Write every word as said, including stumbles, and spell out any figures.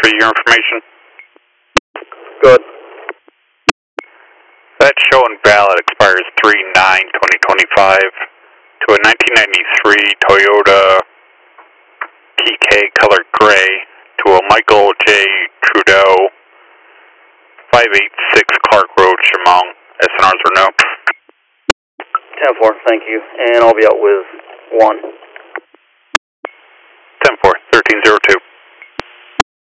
for your information. Good. That show and ballot expires three nine twenty twenty-five to a nineteen ninety-three Toyota T K colored gray to a Michael J. Trudeau, five eighty-six Clark Road, Chemung. S N Rs are no. ten four, thank you. And I'll be out with one.